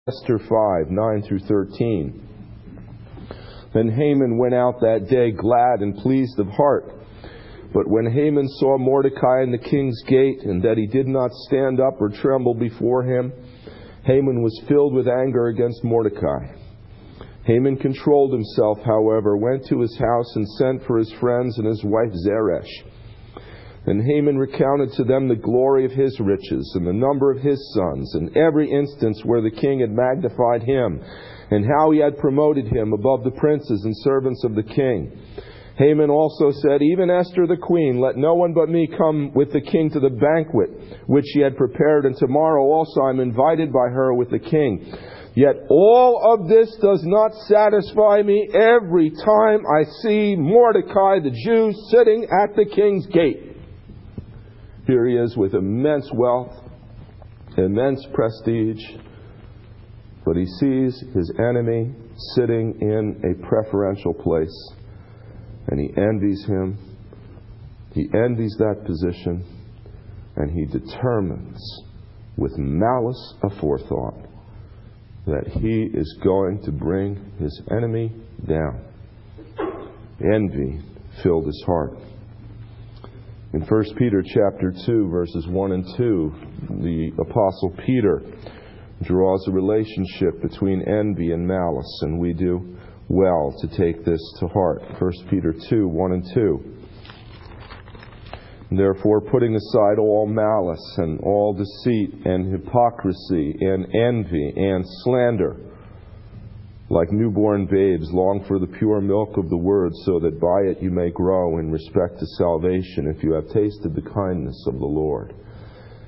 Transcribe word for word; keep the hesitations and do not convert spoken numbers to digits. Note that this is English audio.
Esther five, nine through thirteen. Then Haman went out that day glad and pleased of heart. But when Haman saw Mordecai in the king's gate, and that he did not stand up or tremble before him, Haman was filled with anger against Mordecai. Haman controlled himself, however, went to his house and sent for his friends and his wife Zeresh. Then Haman recounted to them the glory of his riches and the number of his sons, and every instance where the king had magnified him, and how he had promoted him above the princes and servants of the king. Haman also said, "Even Esther the queen, let no one but me come with the king to the banquet which she had prepared, and tomorrow also I am invited by her with the king. Yet all of this does not satisfy me every time I see Mordecai the Jew sitting at the king's gate." Here he is with immense wealth, immense prestige, but he sees his enemy sitting in a preferential place, and he envies him. He envies that position, and he determines with malice aforethought that he is going to bring his enemy down. Envy filled his heart. In First Peter chapter two, verses one and two, the Apostle Peter draws a relationship between envy and malice, and we do well to take this to heart. First Peter two, one and two. "Therefore, putting aside all malice and all deceit and hypocrisy and envy and slander, like newborn babes, long for the pure milk of the word, so that by it you may grow in respect to salvation, if you have tasted the kindness of the Lord.